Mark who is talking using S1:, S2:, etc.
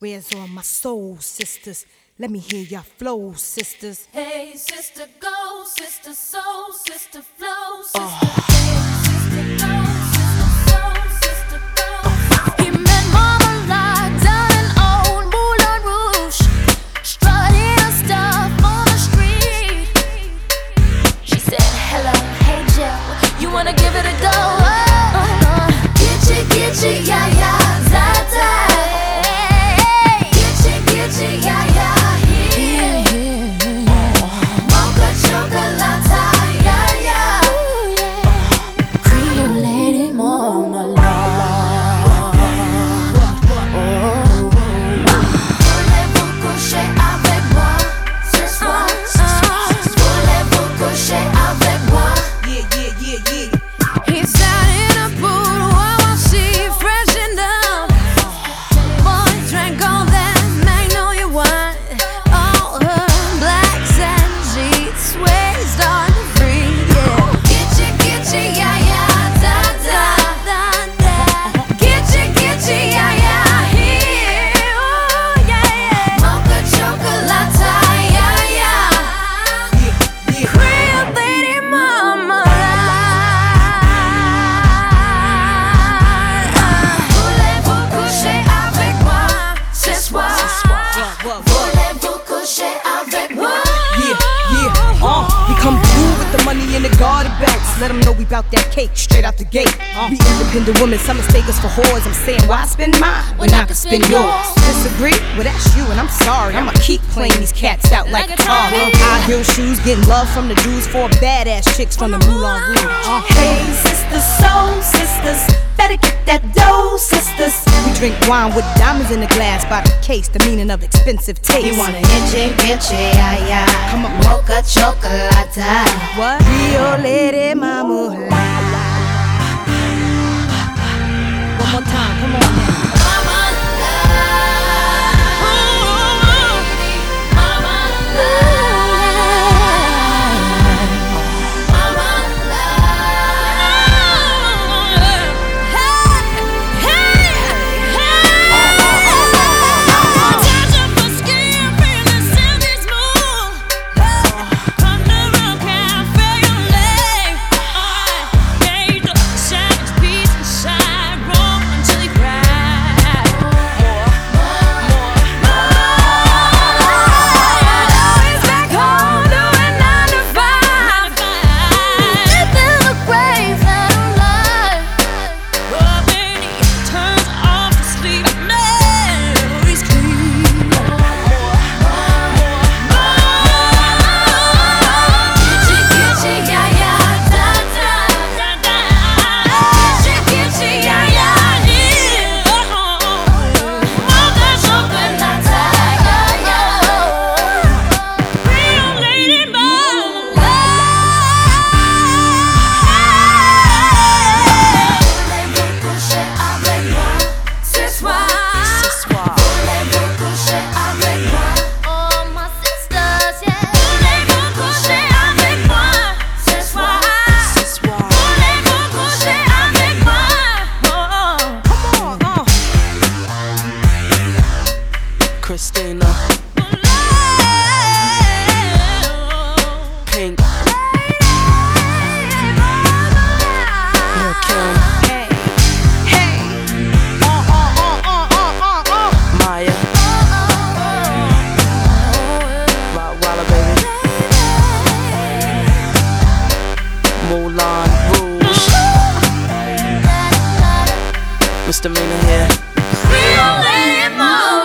S1: Where's all my soul sisters? Let me hear your flow, sisters.
S2: Hey, sister, go, sister, soul, sister, flow, sister. Hey, sister, go, sister, soul, sister, go. He met Mama Lot down in old Moulin Rouge, strutting her stuff on the street. She said, hello, hey Jill, you wanna give it a go? Gitchy, yeah, yeah, za-za.
S1: In the garden belts, let them know we bout that cake straight out the gate. We independent women, some mistake us for whores. I'm saying, why spend mine when I can spend yours? Disagree? Well, that's you, and I'm sorry. I'ma keep playing these cats out like a car. High heel shoes, getting love from the dudes, 4 badass chicks from the Moulin Rouge.
S3: Hey, sisters, soul sisters, better get that dough, sisters.
S1: We drink wine with diamonds in the glass by the case, the meaning of expensive taste.
S3: You wanna itchy, yeah, yeah.
S1: Come on,
S3: mocha chocolate.
S1: What? Rio Lady Mama. One more time, come on now.
S4: Christina, Pink, Lil' Kim, Maya, Rottweiler baby, Moulin Rouge, Mr. Mina here.